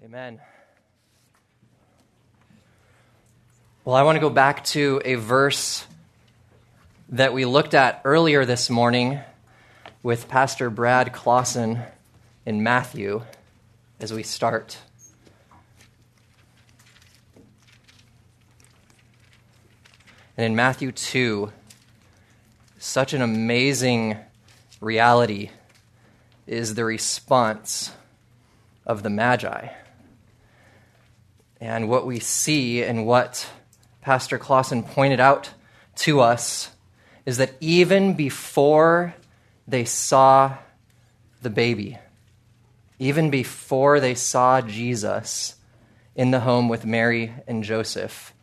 Amen. Well, I want to go back to a verse that we looked at earlier this morning with Pastor Brad Clausen in Matthew as we start. And in Matthew 2, such an amazing reality is the response of the Magi. And what we see and what Pastor Clausen pointed out to us is that even before they saw the baby, even before they saw Jesus in the home with Mary and Joseph,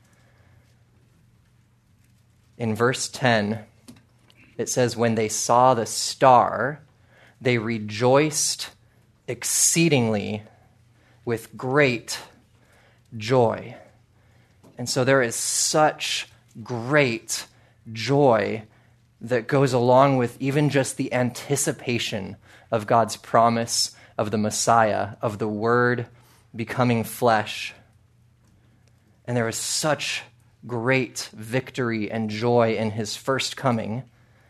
in verse 10, it says, when they saw the star, they rejoiced exceedingly with great joy. And so there is such great joy that goes along with even just the anticipation of God's promise of the Messiah, of the Word becoming flesh. And there is such great victory and joy in his first coming.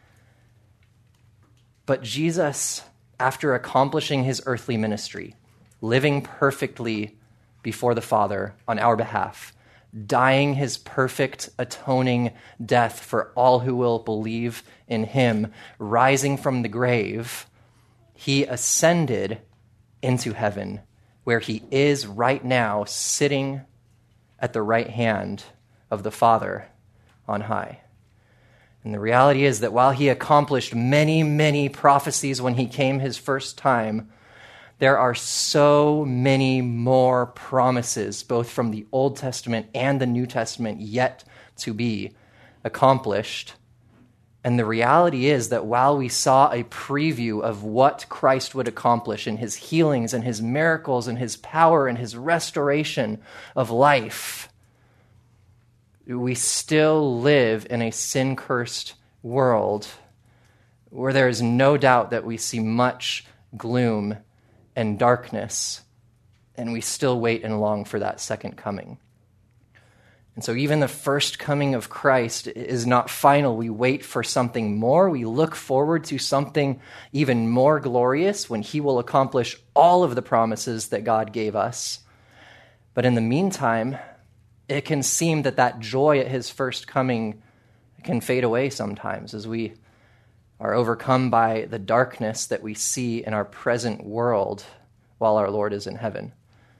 But Jesus, after accomplishing his earthly ministry, living perfectly before the Father on our behalf, dying his perfect atoning death for all who will believe in him, rising from the grave, he ascended into heaven, where he is right now sitting at the right hand of the Father on high. And the reality is that while he accomplished many, many prophecies when he came his first time, there are so many more promises, both from the Old Testament and the New Testament, yet to be accomplished. And the reality is that while we saw a preview of what Christ would accomplish in his healings and his miracles and his power and his restoration of life, we still live in a sin-cursed world where there is no doubt that we see much gloom and darkness, and we still wait and long for that second coming. And so even the first coming of Christ is not final. We wait for something more. We look forward to something even more glorious when he will accomplish all of the promises that God gave us. But in the meantime, it can seem that joy at his first coming can fade away sometimes as we are overcome by the darkness that we see in our present world while our Lord is in heaven.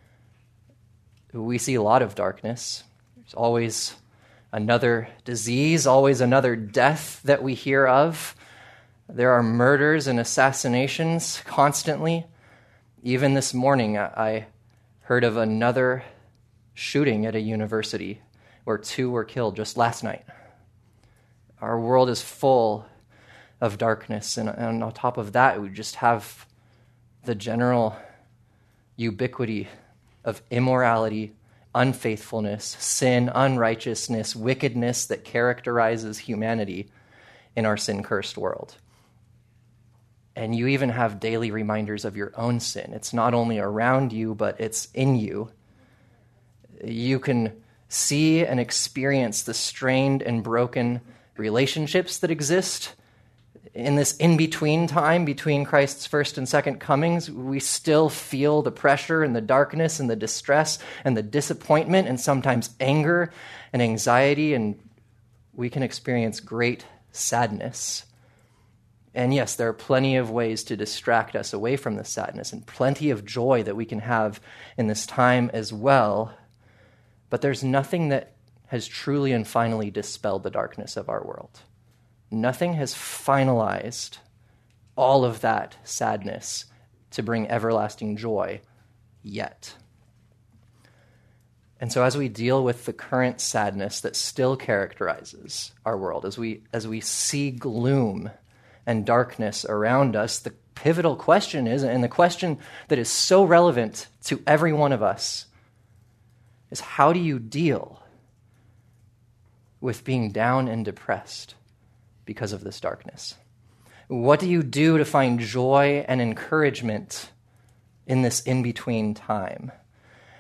We see a lot of darkness. There's always another disease, always another death that we hear of. There are murders and assassinations constantly. Even this morning, I heard of another shooting at a university where 2 were killed just last night. Our world is full of darkness, and on top of that, we just have the general ubiquity of immorality, unfaithfulness, sin, unrighteousness, wickedness that characterizes humanity in our sin-cursed world. And you even have daily reminders of your own sin. It's not only around you, but it's in you. You can see and experience the strained and broken relationships that exist in this in-between time between Christ's first and second comings. We still feel the pressure and the darkness and the distress and the disappointment and sometimes anger and anxiety, and we can experience great sadness. And yes, there are plenty of ways to distract us away from the sadness and plenty of joy that we can have in this time as well. But there's nothing that has truly and finally dispelled the darkness of our world. Nothing has finalized all of that sadness to bring everlasting joy yet. And so as we deal with the current sadness that still characterizes our world, as we see gloom and darkness around us, the pivotal question is, and the question that is so relevant to every one of us, is how do you deal with being down and depressed because of this darkness? What do you do to find joy and encouragement in this in-between time?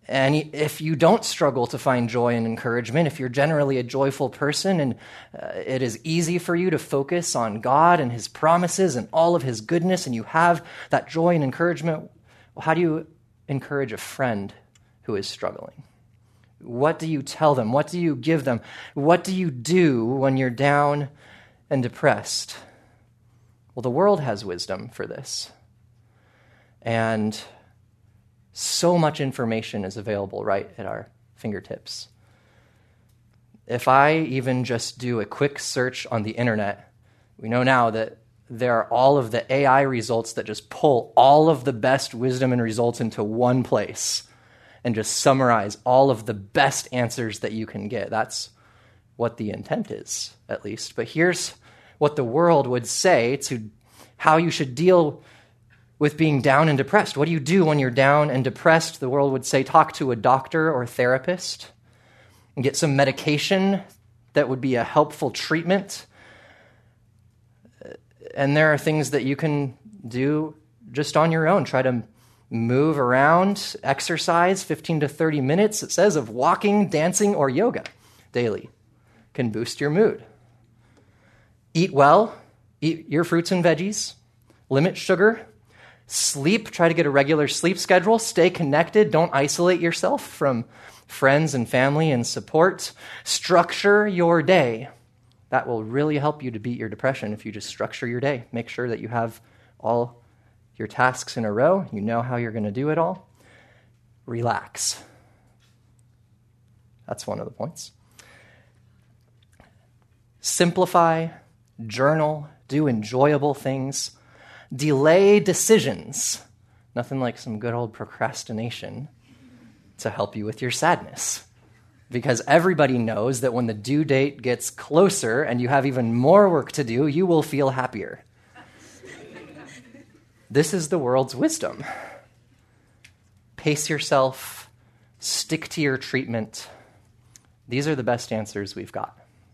And if you don't struggle to find joy and encouragement, if you're generally a joyful person and it is easy for you to focus on God and his promises and all of his goodness, and you have that joy and encouragement, well, how do you encourage a friend who is struggling? What do you tell them? What do you give them? What do you do when you're down and depressed? Well, the world has wisdom for this. And so much information is available right at our fingertips. If I even just do a quick search on the internet, we know now that there are all of the AI results that just pull all of the best wisdom and results into one place and just summarize all of the best answers that you can get. That's what the intent is, at least. But here's what the world would say to how you should deal with being down and depressed. What do you do when you're down and depressed? The world would say, talk to a doctor or therapist and get some medication that would be a helpful treatment. And there are things that you can do just on your own. Try to move around, exercise 15 to 30 minutes, it says, of walking, dancing, or yoga daily can boost your mood. Eat well, eat your fruits and veggies, limit sugar, sleep, try to get a regular sleep schedule, stay connected, don't isolate yourself from friends and family and support. Structure your day. That will really help you to beat your depression if you just structure your day. Make sure that you have all your tasks in a row. You know how you're going to do it all. Relax. That's one of the points. Simplify, journal, do enjoyable things. Delay decisions. Nothing like some good old procrastination to help you with your sadness. Because everybody knows that when the due date gets closer and you have even more work to do, you will feel happier. This is the world's wisdom. Pace yourself, stick to your treatment. These are the best answers we've got.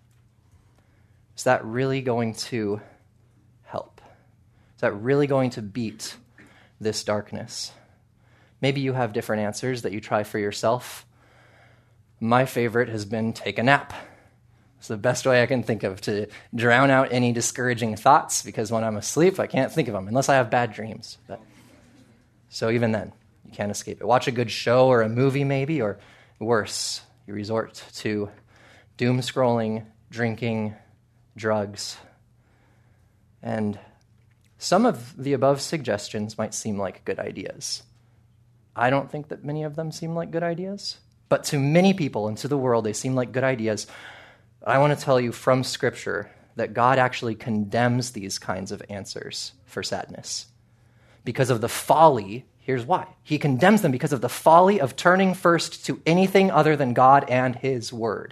Is that really going to help? Is that really going to beat this darkness? Maybe you have different answers that you try for yourself. My favorite has been take a nap. It's the best way I can think of to drown out any discouraging thoughts, because when I'm asleep, I can't think of them unless I have bad dreams. So even then, you can't escape it. Watch a good show or a movie maybe, or worse, you resort to doom scrolling, drinking, drugs. And some of the above suggestions might seem like good ideas. I don't think that many of them seem like good ideas, but to many people and to the world, they seem like good ideas. I want to tell you from Scripture that God actually condemns these kinds of answers for sadness because of the folly. Here's why. He condemns them because of the folly of turning first to anything other than God and his word.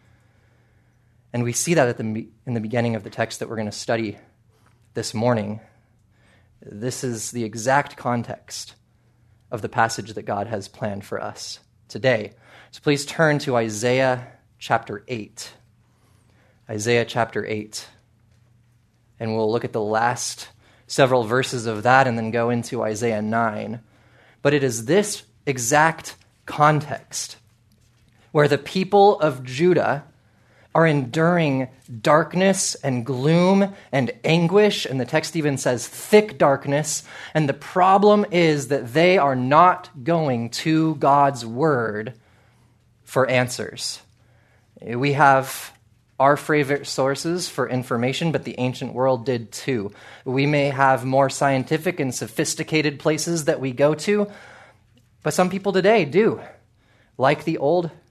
And we see that in the beginning of the text that we're going to study this morning. This is the exact context of the passage that God has planned for us today. So please turn to Isaiah chapter 8. Isaiah chapter 8. And we'll look at the last several verses of that and then go into Isaiah 9. But it is this exact context where the people of Judah are enduring darkness and gloom and anguish, and the text even says thick darkness, and the problem is that they are not going to God's word for answers. We have our favorite sources for information, but the ancient world did too. We may have more scientific and sophisticated places that we go to, but some people today do, like the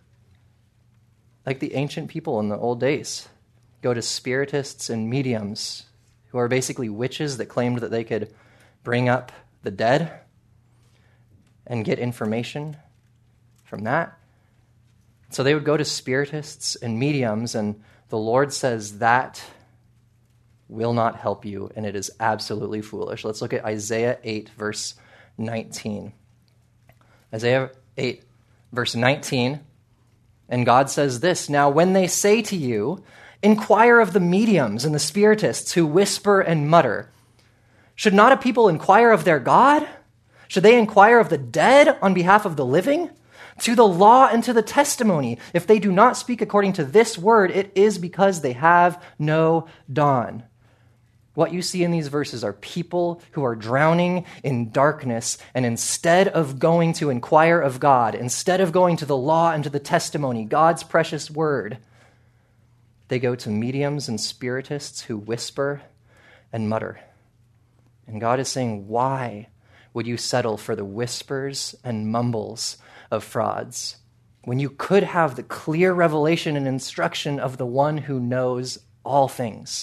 ancient people in the old days, go to spiritists and mediums who are basically witches that claimed that they could bring up the dead and get information from that. So they would go to spiritists and mediums, and the Lord says that will not help you, and it is absolutely foolish. Let's look at Isaiah 8, verse 19. Isaiah 8, verse 19. And God says this, "Now when they say to you, inquire of the mediums and the spiritists who whisper and mutter, should not a people inquire of their God? Should they inquire of the dead on behalf of the living? To the law and to the testimony. If they do not speak according to this word, it is because they have no dawn. What you see in these verses are people who are drowning in darkness, and instead of going to inquire of God, instead of going to the law and to the testimony, God's precious word, they go to mediums and spiritists who whisper and mutter. And God is saying, why would you settle for the whispers and mumbles of frauds when you could have the clear revelation and instruction of the one who knows all things?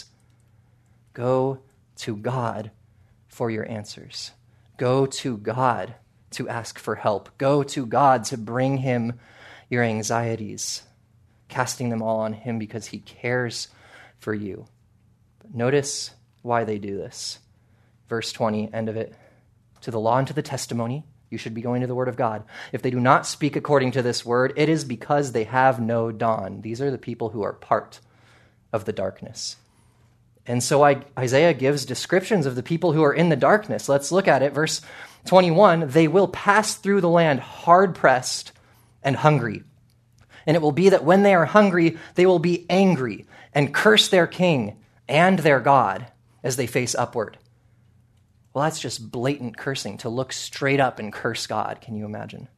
Go to God for your answers. Go to God to ask for help. Go to God to bring him your anxieties, casting them all on him because he cares for you. But notice why they do this. Verse 20, end of it. To the law and to the testimony, you should be going to the word of God. If they do not speak according to this word, it is because they have no dawn. These are the people who are part of the darkness. And so Isaiah gives descriptions of the people who are in the darkness. Let's look at it. Verse 21, they will pass through the land hard-pressed and hungry. And it will be that when they are hungry, they will be angry and curse their king and their God as they face upward. Well, that's just blatant cursing, to look straight up and curse God. Can you imagine?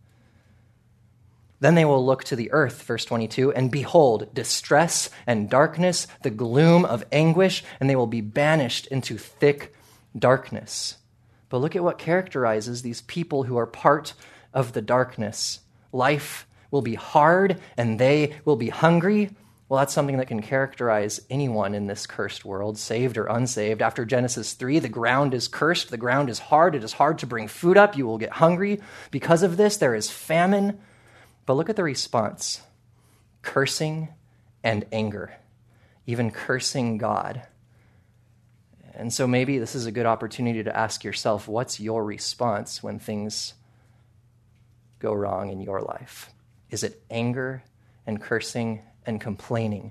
Then they will look to the earth, verse 22, and behold, distress and darkness, the gloom of anguish, and they will be banished into thick darkness. But look at what characterizes these people who are part of the darkness. Life will be hard, and they will be hungry. Well, that's something that can characterize anyone in this cursed world, saved or unsaved. After Genesis 3, the ground is cursed, the ground is hard, it is hard to bring food up, you will get hungry. Because of this, there is famine. But look at the response. Cursing and anger, even cursing God. And so maybe this is a good opportunity to ask yourself, what's your response when things go wrong in your life? Is it anger and cursing and complaining?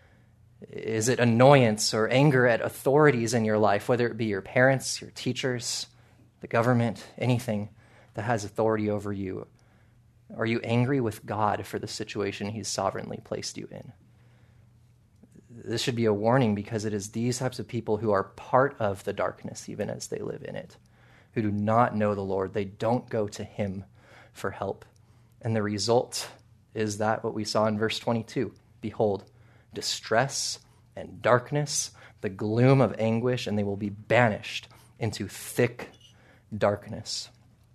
Is it annoyance or anger at authorities in your life, whether it be your parents, your teachers, the government, anything that has authority over you? Are you angry with God for the situation he's sovereignly placed you in? This should be a warning, because it is these types of people who are part of the darkness, even as they live in it, who do not know the Lord. They don't go to him for help. And the result is that what we saw in verse 22. Behold, distress and darkness, the gloom of anguish, and they will be banished into thick darkness.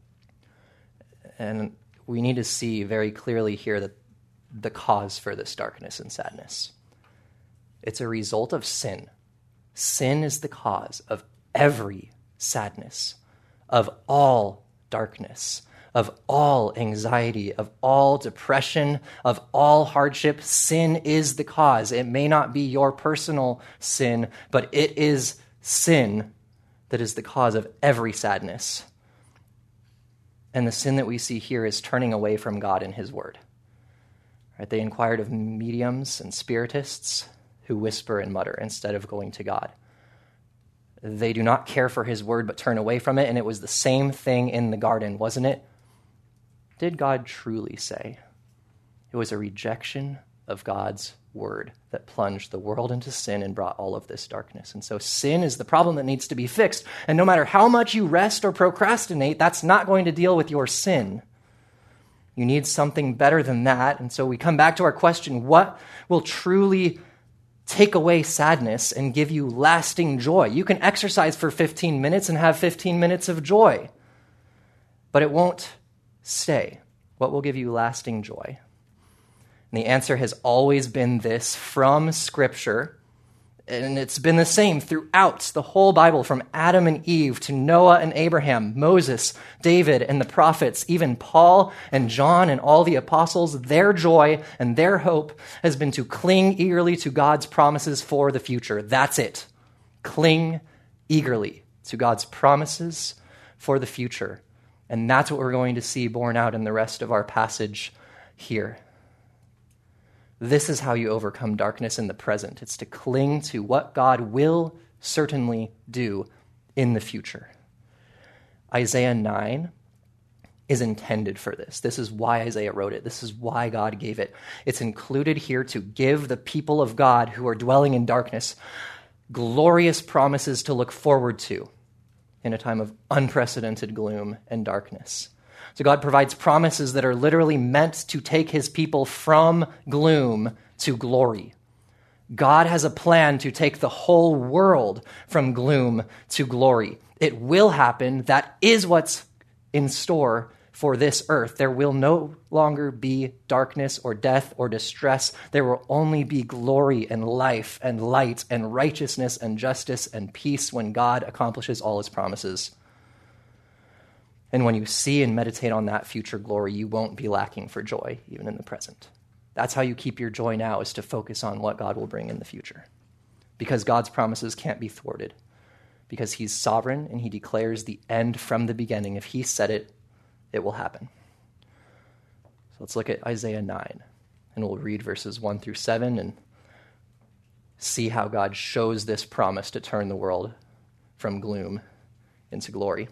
And we need to see very clearly here that the cause for this darkness and sadness. It's a result of sin. Sin is the cause of every sadness, of all darkness, of all anxiety, of all depression, of all hardship. Sin is the cause. It may not be your personal sin, but it is sin that is the cause of every sadness. And the sin that we see here is turning away from God and his word. Right? They inquired of mediums and spiritists who whisper and mutter instead of going to God. They do not care for his word but turn away from it, and it was the same thing in the garden, wasn't it? Did God truly say? It was a rejection of God's word that plunged the world into sin and brought all of this darkness. And so sin is the problem that needs to be fixed. And no matter how much you rest or procrastinate, that's not going to deal with your sin. You need something better than that. And so we come back to our question, what will truly take away sadness and give you lasting joy? You can exercise for 15 minutes and have 15 minutes of joy, but it won't stay. What will give you lasting joy? And the answer has always been this from Scripture, and it's been the same throughout the whole Bible, from Adam and Eve to Noah and Abraham, Moses, David, and the prophets, even Paul and John and all the apostles. Their joy and their hope has been to cling eagerly to God's promises for the future. That's it. Cling eagerly to God's promises for the future. And that's what we're going to see borne out in the rest of our passage here. This is how you overcome darkness in the present. It's to cling to what God will certainly do in the future. Isaiah 9 is intended for this. This is why Isaiah wrote it. This is why God gave it. It's included here to give the people of God who are dwelling in darkness glorious promises to look forward to in a time of unprecedented gloom and darkness. So God provides promises that are literally meant to take his people from gloom to glory. God has a plan to take the whole world from gloom to glory. It will happen. That is what's in store for this earth. There will no longer be darkness or death or distress. There will only be glory and life and light and righteousness and justice and peace when God accomplishes all his promises. And when you see and meditate on that future glory, you won't be lacking for joy, even in the present. That's how you keep your joy now, is to focus on what God will bring in the future. Because God's promises can't be thwarted. Because he's sovereign and he declares the end from the beginning. If he said it, it will happen. So let's look at Isaiah 9. And we'll read verses 1 through 7 and see how God shows this promise to turn the world from gloom into glory.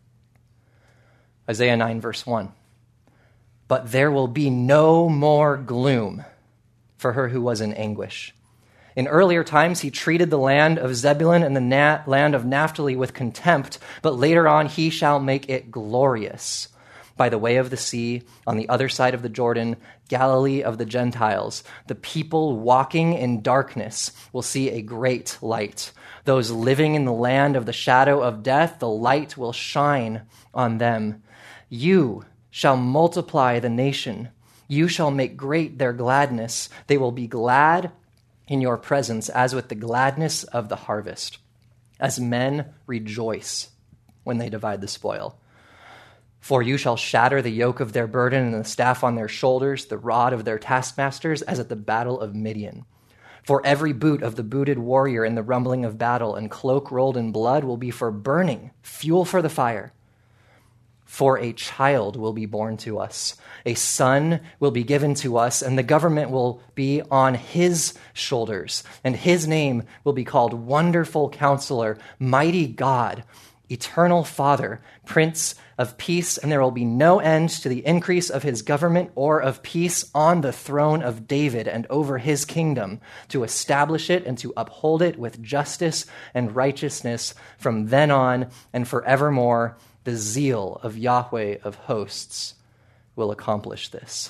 Isaiah 9, verse 1. But there will be no more gloom for her who was in anguish. In earlier times, he treated the land of Zebulun and the land of Naphtali with contempt, but later on he shall make it glorious. By the way of the sea, on the other side of the Jordan, Galilee of the Gentiles, the people walking in darkness will see a great light. Those living in the land of the shadow of death, the light will shine on them. You shall multiply the nation. You shall make great their gladness. They will be glad in your presence, as with the gladness of the harvest, as men rejoice when they divide the spoil. For you shall shatter the yoke of their burden and the staff on their shoulders, the rod of their taskmasters, as at the battle of Midian. For every boot of the booted warrior in the rumbling of battle and cloak rolled in blood will be for burning, fuel for the fire. For a child will be born to us, a son will be given to us, and the government will be on his shoulders, and his name will be called Wonderful Counselor, Mighty God, Eternal Father, Prince of Peace, and there will be no end to the increase of his government or of peace on the throne of David and over his kingdom, to establish it and to uphold it with justice and righteousness from then on and forevermore. The zeal of Yahweh of hosts will accomplish this.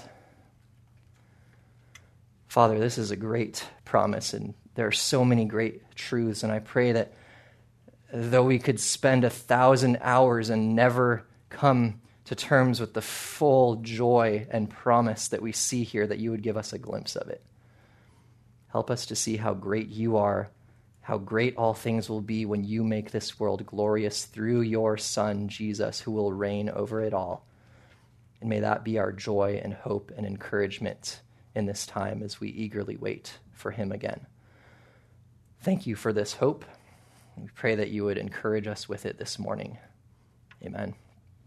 Father, this is a great promise, and there are so many great truths, and I pray that though we could spend 1,000 hours and never come to terms with the full joy and promise that we see here, that you would give us a glimpse of it. Help us to see how great you are, how great all things will be when you make this world glorious through your Son, Jesus, who will reign over it all. And may that be our joy and hope and encouragement in this time as we eagerly wait for him again. Thank you for this hope. We pray that you would encourage us with it this morning. Amen.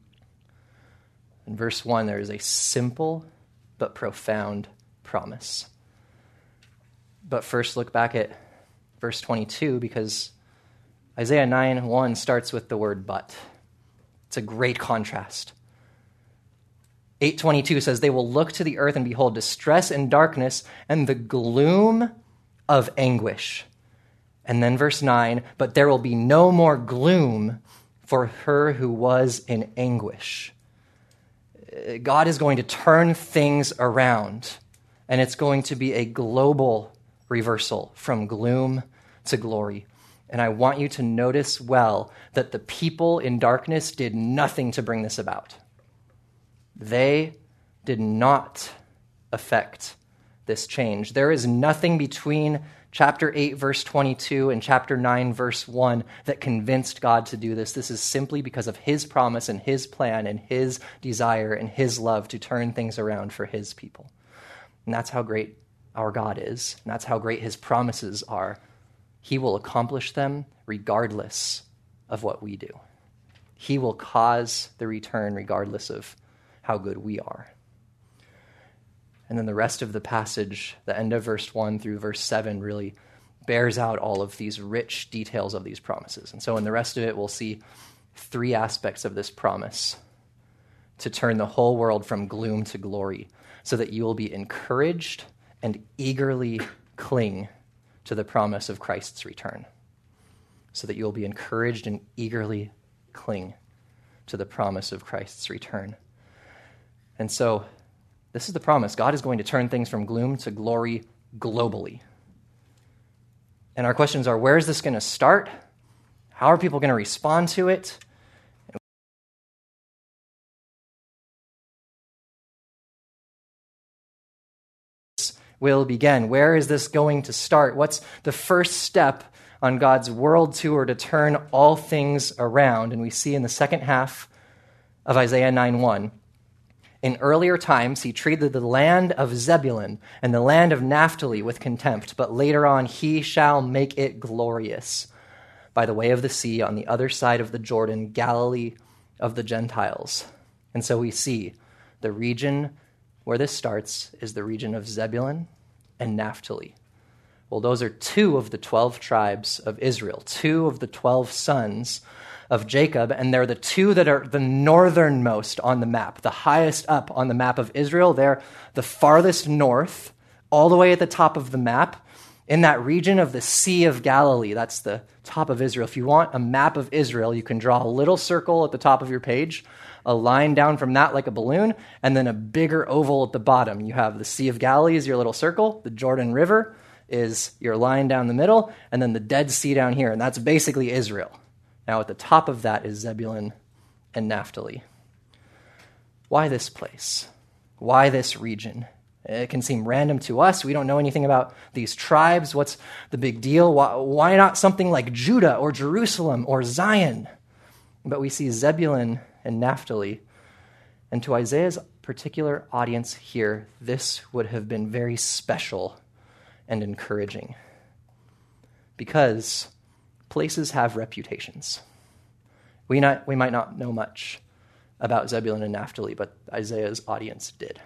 In verse 1, there is a simple but profound promise. But first, look back at verse 22, because Isaiah 9:1 starts with the word but. It's a great contrast. 8:22 says, they will look to the earth and behold distress and darkness and the gloom of anguish. And then verse 9, but there will be no more gloom for her who was in anguish. God is going to turn things around, and it's going to be a global reversal from gloom to glory. And I want you to notice well that the people in darkness did nothing to bring this about. They did not affect this change. There is nothing between chapter 8, verse 22 and chapter 9, verse 1 that convinced God to do this. This is simply because of his promise and his plan and his desire and his love to turn things around for his people. And that's how great our God is, and that's how great his promises are. He will accomplish them regardless of what we do. He will cause the return regardless of how good we are. And then the rest of the passage, the end of verse 1 through verse 7, really bears out all of these rich details of these promises. And so in the rest of it, we'll see three aspects of this promise to turn the whole world from gloom to glory, so that you will be encouraged and eagerly cling to the promise of Christ's return. So that you will be encouraged and eagerly cling to the promise of Christ's return. And so, this is the promise. God is going to turn things from gloom to glory globally. And our questions are, where is this going to start? How are people going to respond to it? Will begin. Where is this going to start? What's the first step on God's world tour to turn all things around? And we see in the second half of Isaiah 9:1, in earlier times he treated the land of Zebulun and the land of Naphtali with contempt, but later on he shall make it glorious by the way of the sea on the other side of the Jordan, Galilee of the Gentiles. And so we see the region where this starts is the region of Zebulun and Naphtali. Well, those are 2 of the 12 tribes of Israel, 2 of the 12 sons of Jacob, and they're the 2 that are the northernmost on the map, the highest up on the map of Israel. They're the farthest north, all the way at the top of the map, in that region of the Sea of Galilee. That's the top of Israel. If you want a map of Israel, you can draw a little circle at the top of your page, a line down from that like a balloon, and then a bigger oval at the bottom. You have the Sea of Galilee is your little circle, the Jordan River is your line down the middle, and then the Dead Sea down here, and that's basically Israel. Now at the top of that is Zebulun and Naphtali. Why this place? Why this region? It can seem random to us. We don't know anything about these tribes. What's the big deal? Why not something like Judah or Jerusalem or Zion? But we see Zebulun and Naphtali. And to Isaiah's particular audience here, this would have been very special and encouraging. Because places have reputations. We might not know much about Zebulun and Naphtali, but Isaiah's audience did.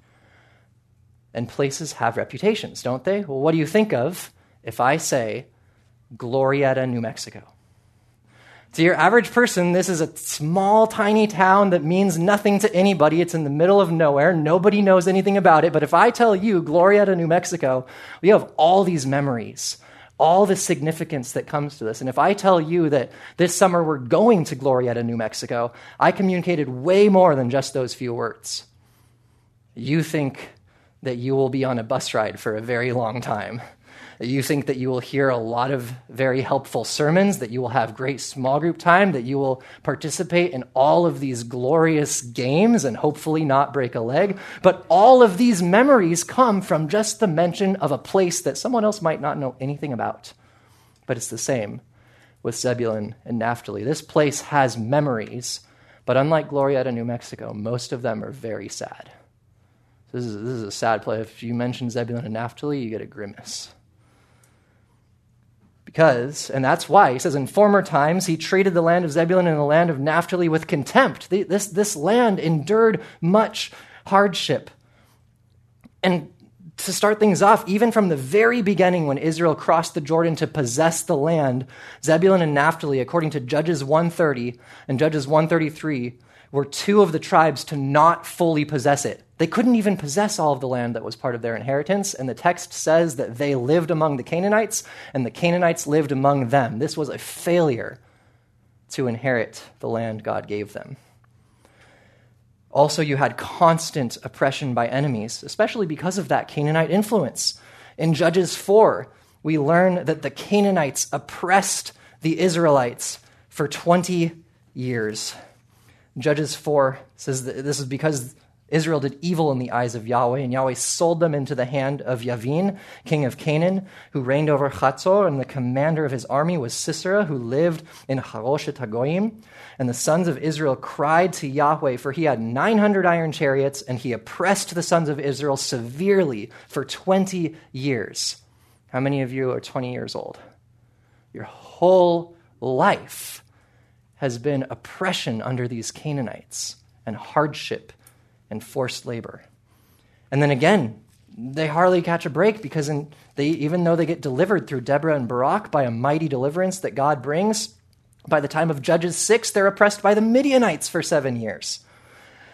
And places have reputations, don't they? Well, what do you think of if I say Glorieta, New Mexico? To your average person, this is a small, tiny town that means nothing to anybody. It's in the middle of nowhere. Nobody knows anything about it. But if I tell you Glorieta, New Mexico, we have all these memories, all the significance that comes to this. And if I tell you that this summer we're going to Glorieta, New Mexico, I communicated way more than just those few words. You think that you will be on a bus ride for a very long time. You think that you will hear a lot of very helpful sermons, that you will have great small group time, that you will participate in all of these glorious games and hopefully not break a leg. But all of these memories come from just the mention of a place that someone else might not know anything about. But it's the same with Zebulun and Naphtali. This place has memories, but unlike Glorieta, New Mexico, most of them are very sad. This is a sad place. If you mention Zebulun and Naphtali, you get a grimace. Because, and that's why, he says, in former times he treated the land of Zebulun and the land of Naphtali with contempt. This land endured much hardship. And to start things off, even from the very beginning when Israel crossed the Jordan to possess the land, Zebulun and Naphtali, according to Judges 130 and Judges 133, were 2 of the tribes to not fully possess it. They couldn't even possess all of the land that was part of their inheritance, and the text says that they lived among the Canaanites, and the Canaanites lived among them. This was a failure to inherit the land God gave them. Also, you had constant oppression by enemies, especially because of that Canaanite influence. In Judges 4, we learn that the Canaanites oppressed the Israelites for 20 years. Judges 4 says that this is because Israel did evil in the eyes of Yahweh, and Yahweh sold them into the hand of Yavin, king of Canaan, who reigned over Chatzor, and the commander of his army was Sisera, who lived in Haroshet Hagoyim. And the sons of Israel cried to Yahweh, for he had 900 iron chariots, and he oppressed the sons of Israel severely for 20 years. How many of you are 20 years old? Your whole life has been oppression under these Canaanites and hardship and forced labor. And then again, they hardly catch a break because even though they get delivered through Deborah and Barak by a mighty deliverance that God brings, by the time of Judges 6, they're oppressed by the Midianites for 7 years.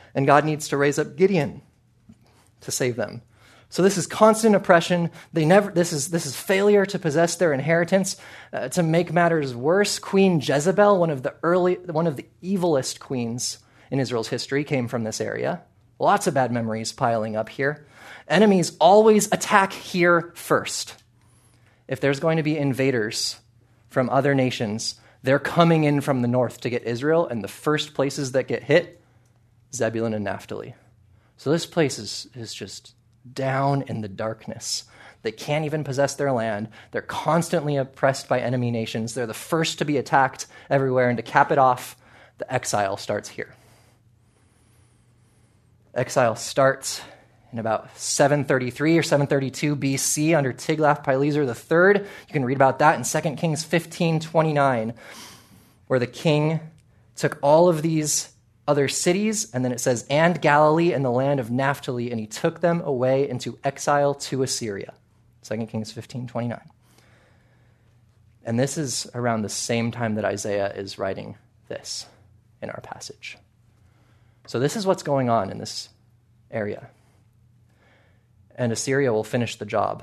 And God needs to raise up Gideon to save them. So this is constant oppression. This is failure to possess their inheritance. To make matters worse, Queen Jezebel, one of the evilest queens in Israel's history, came from this area. Lots of bad memories piling up here. Enemies always attack here first. If there's going to be invaders from other nations, they're coming in from the north to get Israel, and the first places that get hit, Zebulun and Naphtali. So this place is just down in the darkness. They can't even possess their land. They're constantly oppressed by enemy nations. They're the first to be attacked everywhere, and to cap it off, the exile starts here. Exile starts in about 733 or 732 BC under Tiglath-Pileser III. You can read about that in 2 Kings 15:29, where the king took all of these other cities, and then it says, and Galilee and the land of Naphtali, and he took them away into exile to Assyria. 2 Kings 15:29. And this is around the same time that Isaiah is writing this in our passage. So this is what's going on in this area. And Assyria will finish the job.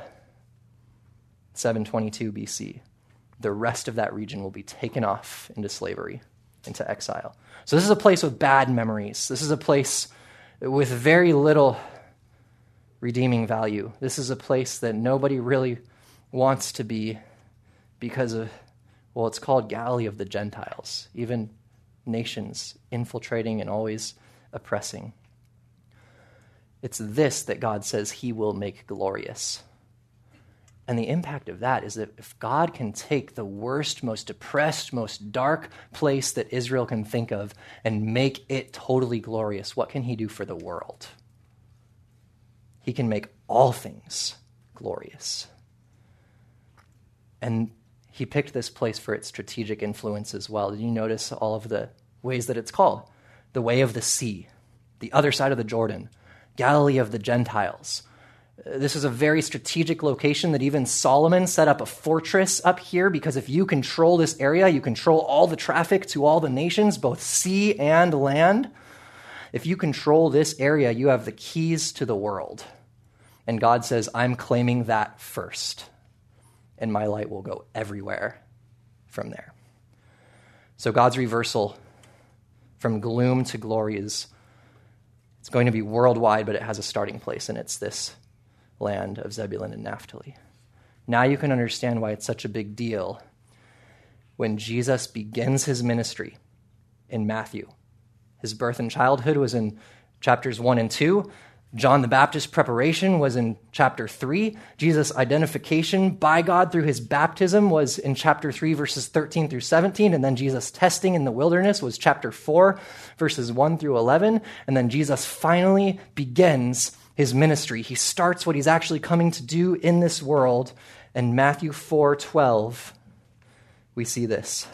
722 BC. The rest of that region will be taken off into slavery, into exile. So this is a place with bad memories. This is a place with very little redeeming value. This is a place that nobody really wants to be because of, well, it's called Galilee of the Gentiles, even nations infiltrating and always oppressing. It's this that God says he will make glorious. And the impact of that is that if God can take the worst, most depressed, most dark place that Israel can think of and make it totally glorious, what can he do for the world? He can make all things glorious. And he picked this place for its strategic influence as well. Did you notice all of the ways that it's called? The way of the sea, the other side of the Jordan, Galilee of the Gentiles. This is a very strategic location that even Solomon set up a fortress up here, because if you control this area, you control all the traffic to all the nations, both sea and land. If you control this area, you have the keys to the world. And God says, I'm claiming that first, and my light will go everywhere from there. So God's reversal from gloom to glory it's going to be worldwide, but it has a starting place, and it's this land of Zebulun and Naphtali. Now you can understand why it's such a big deal when Jesus begins his ministry in Matthew. His birth and childhood was in chapters 1 and 2. John the Baptist's preparation was in chapter 3. Jesus' identification by God through his baptism was in chapter 3, verses 13 through 17. And then Jesus' testing in the wilderness was chapter 4, verses 1 through 11. And then Jesus finally begins his ministry. He starts what he's actually coming to do in this world. In Matthew 4:12, we see this.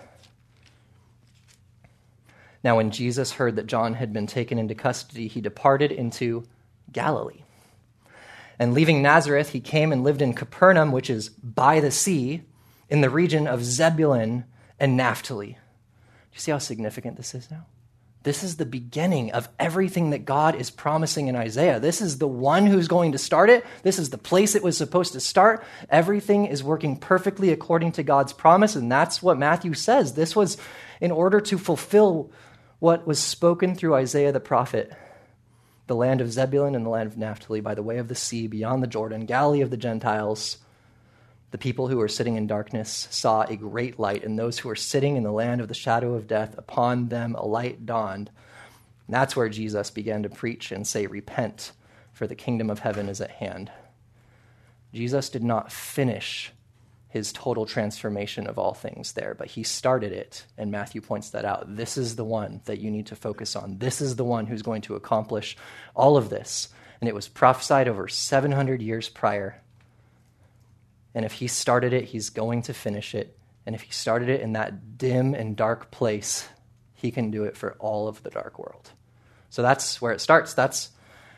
Now, when Jesus heard that John had been taken into custody, he departed into Galilee. And leaving Nazareth, he came and lived in Capernaum, which is by the sea, in the region of Zebulun and Naphtali. Do you see how significant this is now? This is the beginning of everything that God is promising in Isaiah. This is the one who's going to start it. This is the place it was supposed to start. Everything is working perfectly according to God's promise, and that's what Matthew says. This was in order to fulfill what was spoken through Isaiah the prophet. The land of Zebulun and the land of Naphtali, by the way of the sea, beyond the Jordan, Galilee of the Gentiles. The people who were sitting in darkness saw a great light, and those who were sitting in the land of the shadow of death, upon them a light dawned. And that's where Jesus began to preach and say, repent, for the kingdom of heaven is at hand. Jesus did not finish his total transformation of all things there, but he started it, and Matthew points that out. This is the one that you need to focus on. This is the one who's going to accomplish all of this. And it was prophesied over 700 years prior. And if he started it, he's going to finish it. And if he started it in that dim and dark place, he can do it for all of the dark world. So that's where it starts. That's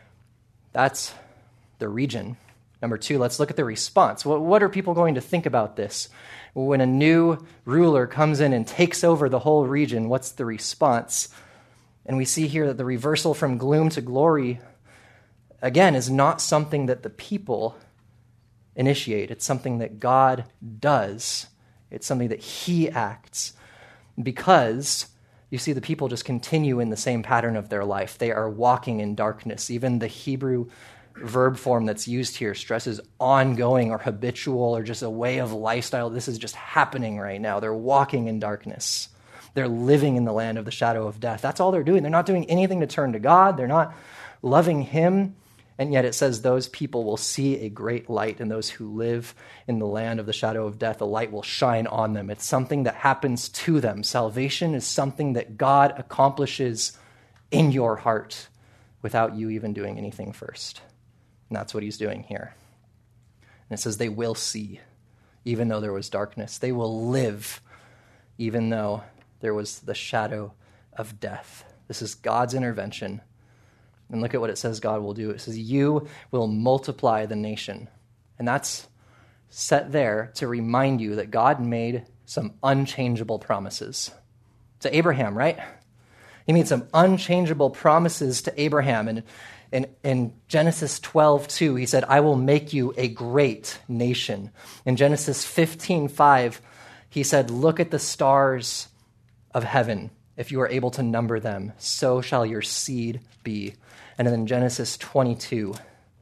the region. Number 2, let's look at the response. What are people going to think about this? When a new ruler comes in and takes over the whole region, what's the response? And we see here that the reversal from gloom to glory, again, is not something that the people initiate. It's something that God does. It's something that he acts. Because, you see, the people just continue in the same pattern of their life. They are walking in darkness. Even the Hebrew verb form that's used here stresses ongoing or habitual or just a way of lifestyle. This is just happening right now. They're walking in darkness. They're living in the land of the shadow of death. That's all they're doing. They're not doing anything to turn to God. They're not loving him. And yet it says those people will see a great light, and those who live in the land of the shadow of death, a light will shine on them. It's something that happens to them. Salvation is something that God accomplishes in your heart without you even doing anything first. And that's what he's doing here. And it says they will see, even though there was darkness. They will live, even though there was the shadow of death. This is God's intervention. And look at what it says God will do. It says, you will multiply the nation. And that's set there to remind you that God made some unchangeable promises to Abraham, right? He made some unchangeable promises to Abraham. And in Genesis 12:2, he said, I will make you a great nation. In Genesis 15:5, he said, look at the stars of heaven. If you are able to number them, so shall your seed be. And then in Genesis 22,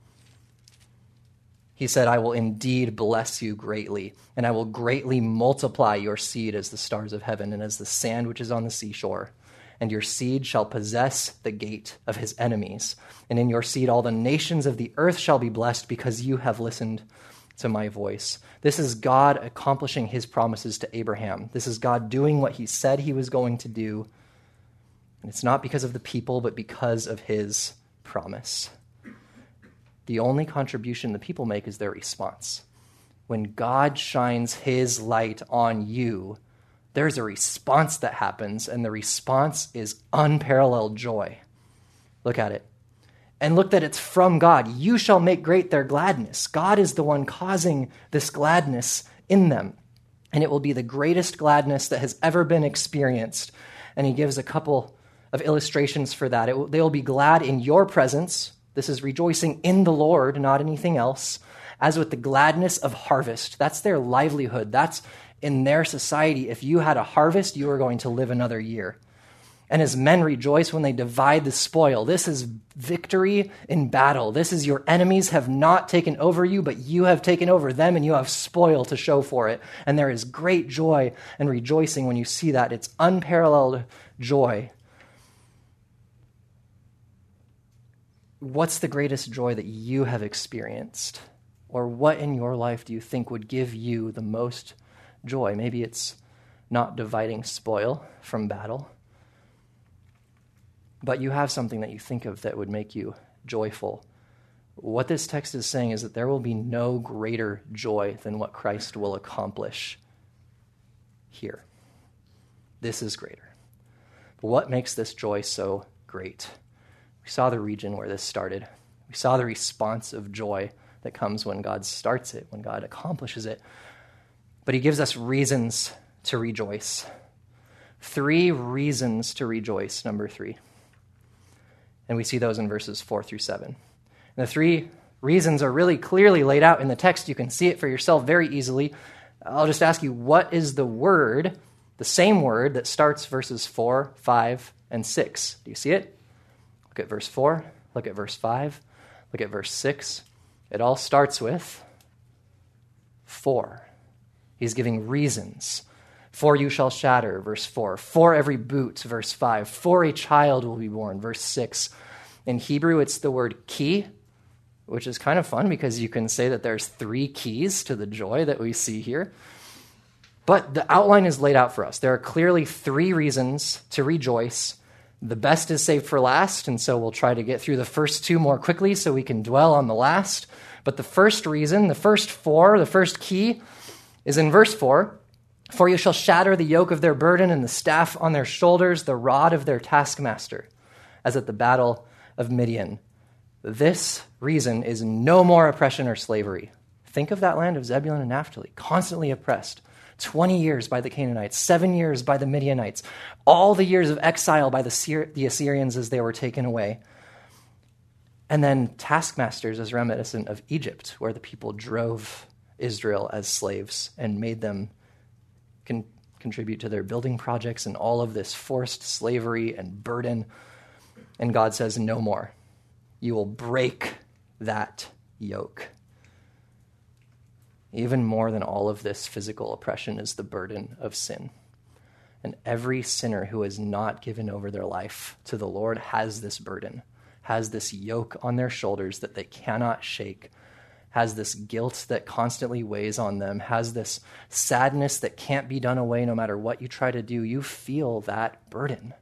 he said, I will indeed bless you greatly, and I will greatly multiply your seed as the stars of heaven and as the sand which is on the seashore. And your seed shall possess the gate of his enemies. And in your seed all the nations of the earth shall be blessed, because you have listened to my voice. This is God accomplishing his promises to Abraham. This is God doing what he said he was going to do. And it's not because of the people, but because of his promise. The only contribution the people make is their response. When God shines his light on you, there's a response that happens, and the response is unparalleled joy. Look at it. And look that it's from God. You shall make great their gladness. God is the one causing this gladness in them. And it will be the greatest gladness that has ever been experienced. And he gives a couple of illustrations for that. They will be glad in your presence. This is rejoicing in the Lord, not anything else. As with the gladness of harvest. That's their livelihood. That's in their society. If you had a harvest, you were going to live another year. And as men rejoice when they divide the spoil. This is victory in battle. This is your enemies have not taken over you, but you have taken over them, and you have spoil to show for it. And there is great joy and rejoicing when you see that. It's unparalleled joy. What's the greatest joy that you have experienced? Or what in your life do you think would give you the most joy? Maybe it's not dividing spoil from battle, but you have something that you think of that would make you joyful. What this text is saying is that there will be no greater joy than what Christ will accomplish here. This is greater. But what makes this joy so great? We saw the region where this started. We saw the response of joy that comes when God starts it, when God accomplishes it. But he gives us reasons to rejoice. 3 reasons to rejoice, number 3. And we see those in verses 4-7. And the 3 reasons are really clearly laid out in the text. You can see it for yourself very easily. I'll just ask you, what is the word, the same word that starts verses 4, 5, and 6? Do you see it? Look at verse 4, look at verse 5, look at verse 6. It all starts with 4. He's giving reasons. For you shall shatter, verse 4. For every boot, verse 5. For a child will be born, verse 6. In Hebrew, it's the word ki, which is kind of fun because you can say that there's 3 keys to the joy that we see here. But the outline is laid out for us. There are clearly 3 reasons to rejoice. The best is saved for last, and so we'll try to get through the first 2 more quickly so we can dwell on the last. But the first reason, the first 4, the first key is in verse 4. For you shall shatter the yoke of their burden and the staff on their shoulders, the rod of their taskmaster, as at the battle of Midian. This reason is no more oppression or slavery. Think of that land of Zebulun and Naphtali, constantly oppressed, 20 years by the Canaanites, 7 years by the Midianites, all the years of exile by the Assyrians as they were taken away. And then taskmasters as reminiscent of Egypt, where the people drove Israel as slaves and made them contribute to their building projects and all of this forced slavery and burden. And God says, no more. You will break that yoke. Even more than all of this physical oppression is the burden of sin. And every sinner who has not given over their life to the Lord has this burden, has this yoke on their shoulders that they cannot shake, has this guilt that constantly weighs on them, has this sadness that can't be done away no matter what you try to do. You feel that burden.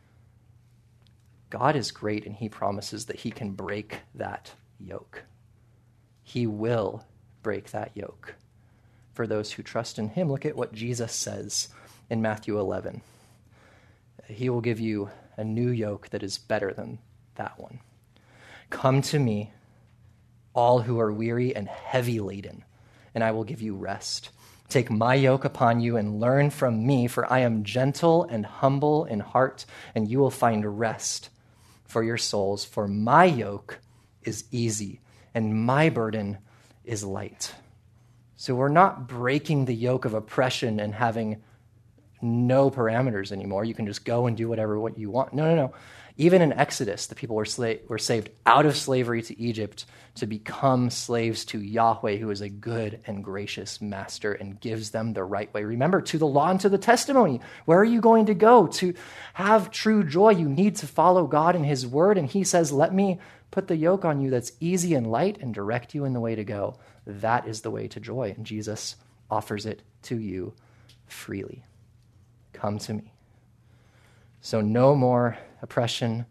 God is great, and he promises that he can break that yoke. He will break that yoke for those who trust in him. Look at what Jesus says in Matthew 11. He will give you a new yoke that is better than that one. Come to me, all who are weary and heavy laden, and I will give you rest. Take my yoke upon you and learn from me, for I am gentle and humble in heart, and you will find rest for your souls. For my yoke is easy, and my burden is light. So we're not breaking the yoke of oppression and having no parameters anymore. You can just go and do what you want. No. Even in Exodus, the people were saved out of slavery to Egypt to become slaves to Yahweh, who is a good and gracious master and gives them the right way. Remember, to the law and to the testimony. Where are you going to go? To have true joy, you need to follow God and his word. And he says, let me put the yoke on you that's easy and light and direct you in the way to go. That is the way to joy. And Jesus offers it to you freely. Come to me. So no more oppression,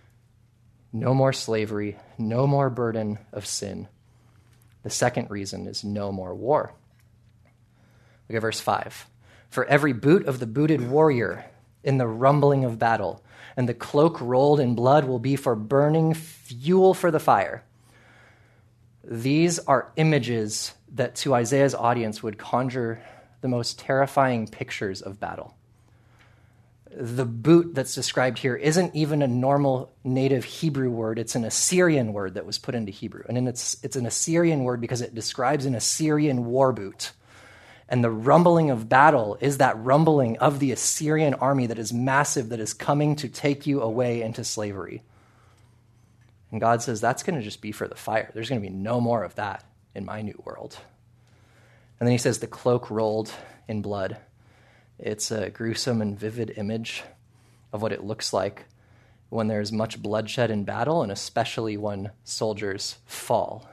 no more slavery, no more burden of sin. The second reason is no more war. Look at verse 5. For every boot of the booted warrior in the rumbling of battle, and the cloak rolled in blood will be for burning fuel for the fire. These are images that to Isaiah's audience would conjure the most terrifying pictures of battle. The boot that's described here isn't even a normal native Hebrew word. It's an Assyrian word that was put into Hebrew. And it's an Assyrian word because it describes an Assyrian war boot. And the rumbling of battle is that rumbling of the Assyrian army that is massive, that is coming to take you away into slavery. And God says, that's going to just be for the fire. There's going to be no more of that in my new world. And then he says, the cloak rolled in blood. It's a gruesome and vivid image of what it looks like when there's much bloodshed in battle, and especially when soldiers fall.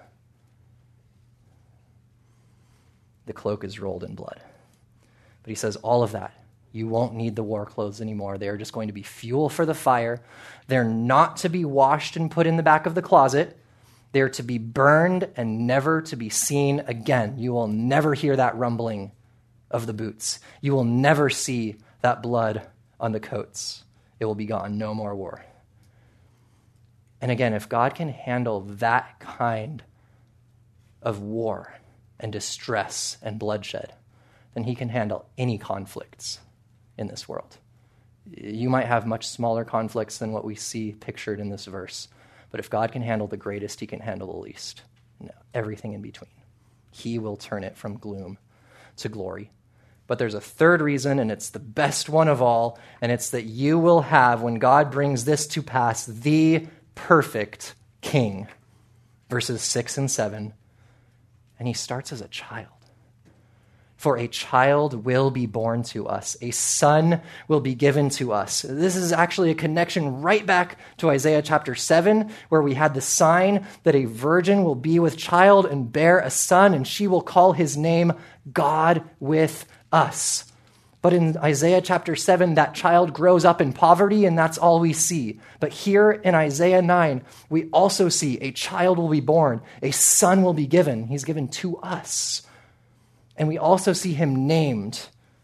The cloak is rolled in blood. But he says all of that, you won't need the war clothes anymore. They are just going to be fuel for the fire. They're not to be washed and put in the back of the closet. They're to be burned and never to be seen again. You will never hear that rumbling of the boots. You will never see that blood on the coats. It will be gone. No more war. And again, if God can handle that kind of war and distress and bloodshed, then he can handle any conflicts in this world. You might have much smaller conflicts than what we see pictured in this verse, but if God can handle the greatest, he can handle the least. No, everything in between. He will turn it from gloom to glory. But there's a third reason, and it's the best one of all, and it's that you will have, when God brings this to pass, the perfect king. Verses 6 and 7. And he starts as a child. For a child will be born to us. A son will be given to us. This is actually a connection right back to Isaiah chapter 7, where we had the sign that a virgin will be with child and bear a son, and she will call his name God with us. But in Isaiah chapter 7, that child grows up in poverty, and that's all we see. But here in Isaiah 9, we also see a child will be born, a son will be given. He's given to us. And we also see him named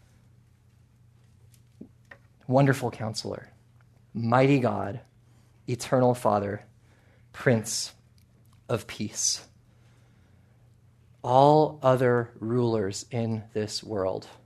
Wonderful Counselor, Mighty God, Eternal Father, Prince of Peace. All other rulers in this world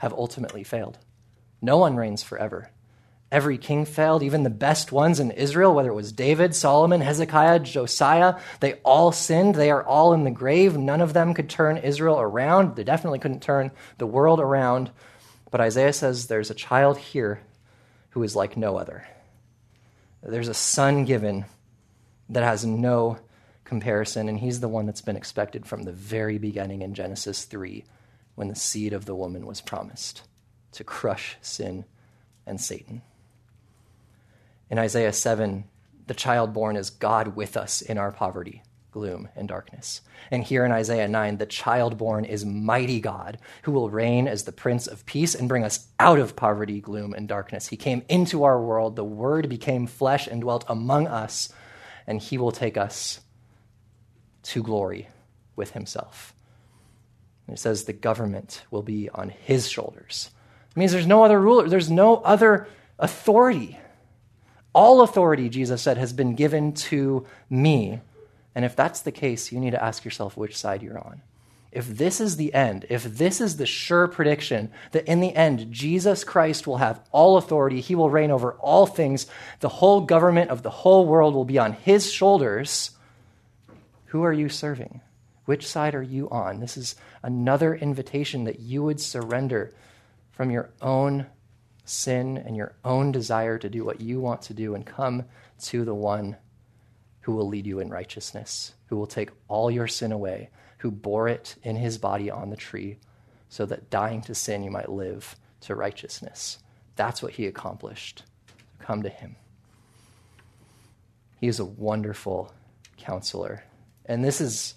have ultimately failed. No one reigns forever. Every king failed, even the best ones in Israel, whether it was David, Solomon, Hezekiah, Josiah, they all sinned. They are all in the grave. None of them could turn Israel around. They definitely couldn't turn the world around. But Isaiah says there's a child here who is like no other. There's a son given that has no comparison, and he's the one that's been expected from the very beginning in Genesis 3, when the seed of the woman was promised to crush sin and Satan. In Isaiah 7, the child born is God with us in our poverty, gloom, and darkness. And here in Isaiah 9, the child born is mighty God, who will reign as the Prince of Peace and bring us out of poverty, gloom, and darkness. He came into our world, the Word became flesh and dwelt among us, and he will take us to glory with himself. And it says the government will be on his shoulders. It means there's no other ruler, there's no other authority. All authority, Jesus said, has been given to me. And if that's the case, you need to ask yourself which side you're on. If this is the end, if this is the sure prediction that in the end, Jesus Christ will have all authority, he will reign over all things, the whole government of the whole world will be on his shoulders, who are you serving? Which side are you on? This is another invitation that you would surrender from your own sin and your own desire to do what you want to do and come to the one who will lead you in righteousness, who will take all your sin away, who bore it in his body on the tree so that dying to sin you might live to righteousness. That's what he accomplished. Come to him. He is a wonderful counselor. And this is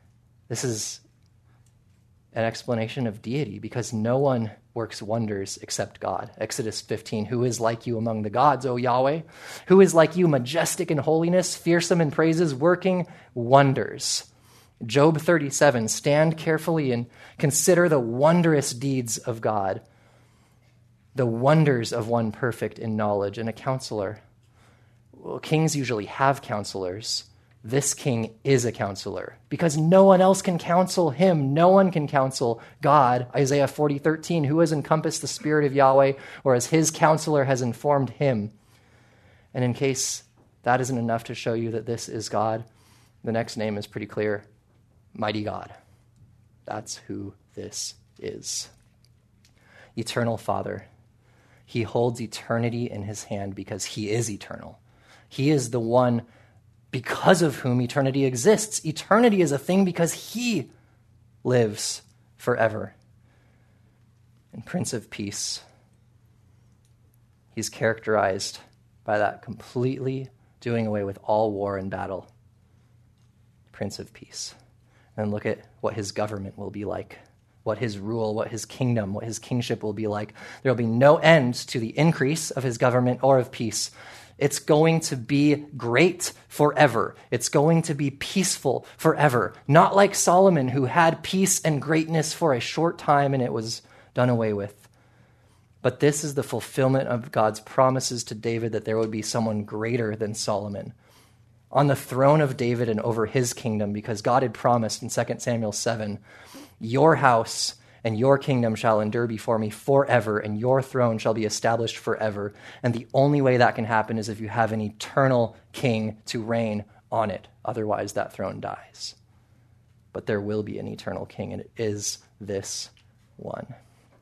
an explanation of deity because no one works wonders except God. Exodus 15, who is like you among the gods, O Yahweh? Who is like you, majestic in holiness, fearsome in praises, working wonders? Job 37, stand carefully and consider the wondrous deeds of God, the wonders of one perfect in knowledge and a counselor. Well, kings usually have counselors. This king is a counselor because no one else can counsel him. No one can counsel God. Isaiah 40:13, who has encompassed the Spirit of Yahweh, or as his counselor has informed him. And in case that isn't enough to show you that this is God, the next name is pretty clear. Mighty God. That's who this is. Eternal Father. He holds eternity in his hand because he is eternal. He is the one because of whom eternity exists. Eternity is a thing because he lives forever. And Prince of Peace, he's characterized by that completely doing away with all war and battle. Prince of Peace. And look at what his government will be like, what his rule, what his kingdom, what his kingship will be like. There will be no end to the increase of his government or of peace. It's going to be great forever. It's going to be peaceful forever. Not like Solomon, who had peace and greatness for a short time and it was done away with. But this is the fulfillment of God's promises to David that there would be someone greater than Solomon on the throne of David and over his kingdom, because God had promised in 2 Samuel 7, your house and your kingdom shall endure before me forever, and your throne shall be established forever. And the only way that can happen is if you have an eternal king to reign on it. Otherwise, that throne dies. But there will be an eternal king, and it is this one.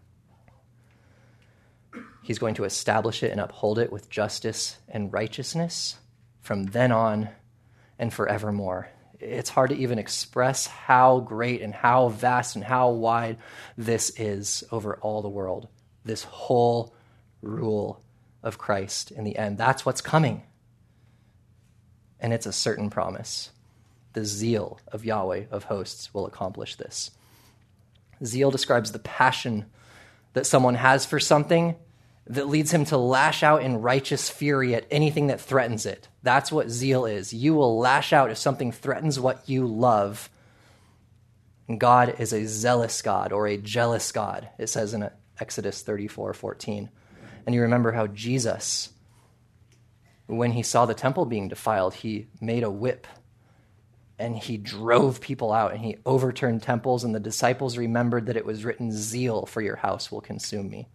He's going to establish it and uphold it with justice and righteousness from then on and forevermore. It's hard to even express how great and how vast and how wide this is over all the world. This whole rule of Christ in the end. That's what's coming. And it's a certain promise. The zeal of Yahweh of hosts will accomplish this. Zeal describes the passion that someone has for something that leads him to lash out in righteous fury at anything that threatens it. That's what zeal is. You will lash out if something threatens what you love. And God is a zealous God or a jealous God, it says in Exodus 34:14. And you remember how Jesus, when he saw the temple being defiled, he made a whip and he drove people out, and he overturned temples, and the disciples remembered that it was written, "Zeal for your house will consume me."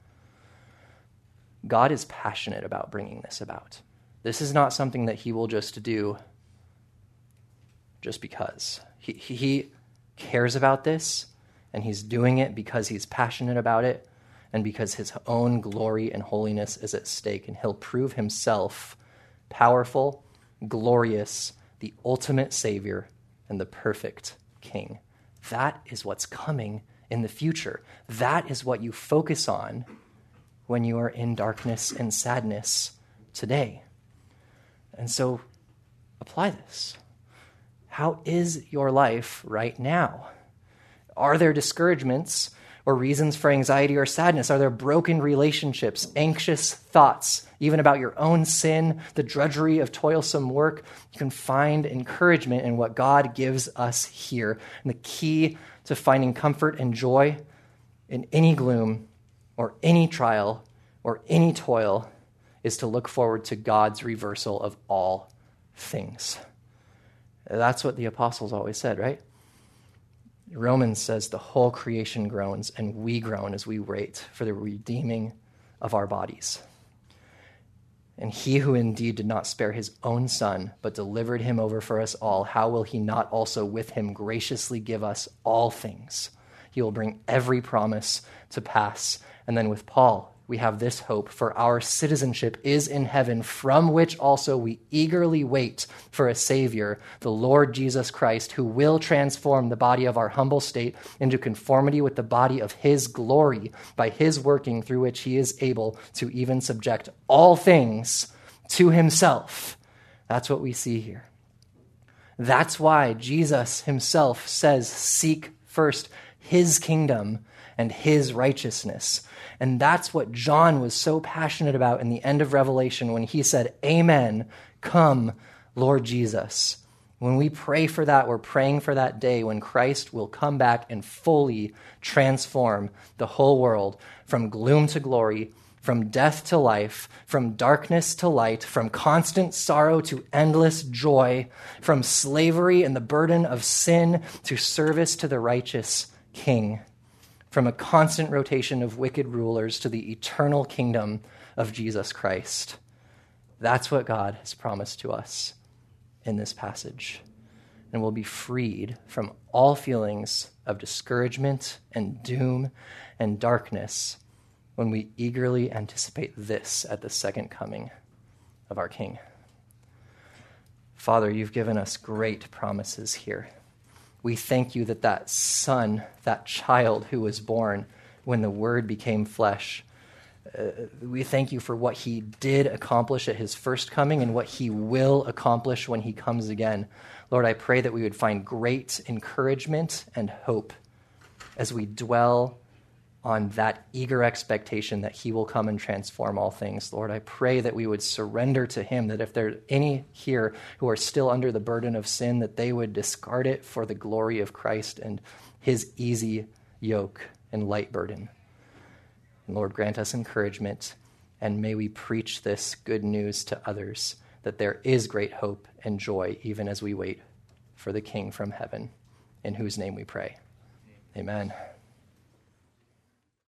God is passionate about bringing this about. This is not something that he will just do just because. He cares about this, and he's doing it because he's passionate about it, and because his own glory and holiness is at stake, and he'll prove himself powerful, glorious, the ultimate Savior, and the perfect King. That is what's coming in the future. That is what you focus on when you are in darkness and sadness today. And so apply this. How is your life right now? Are there discouragements or reasons for anxiety or sadness? Are there broken relationships, anxious thoughts, even about your own sin, the drudgery of toilsome work? You can find encouragement in what God gives us here. And the key to finding comfort and joy in any gloom or any trial or any toil is to look forward to God's reversal of all things. That's what the apostles always said, right? Romans says the whole creation groans, and we groan as we wait for the redeeming of our bodies. And he who indeed did not spare his own son, but delivered him over for us all, how will he not also with him graciously give us all things? He will bring every promise to pass. And then with Paul, we have this hope, for our citizenship is in heaven, from which also we eagerly wait for a Savior, the Lord Jesus Christ, who will transform the body of our humble state into conformity with the body of his glory by his working, through which he is able to even subject all things to himself. That's what we see here. That's why Jesus himself says, seek first his kingdom and his righteousness. And that's what John was so passionate about in the end of Revelation when he said, "Amen, come, Lord Jesus." When we pray for that, we're praying for that day when Christ will come back and fully transform the whole world from gloom to glory, from death to life, from darkness to light, from constant sorrow to endless joy, from slavery and the burden of sin to service to the righteous King, from a constant rotation of wicked rulers to the eternal kingdom of Jesus Christ. That's what God has promised to us in this passage. And we'll be freed from all feelings of discouragement and doom and darkness when we eagerly anticipate this at the second coming of our King. Father, you've given us great promises here. We thank you that that son, that child who was born when the Word became flesh, we thank you for what he did accomplish at his first coming and what he will accomplish when he comes again. Lord, I pray that we would find great encouragement and hope as we dwell on that eager expectation that he will come and transform all things. Lord, I pray that we would surrender to him, that if there are any here who are still under the burden of sin, that they would discard it for the glory of Christ and his easy yoke and light burden. And Lord, grant us encouragement, and may we preach this good news to others, that there is great hope and joy even as we wait for the King from heaven, in whose name we pray. Amen.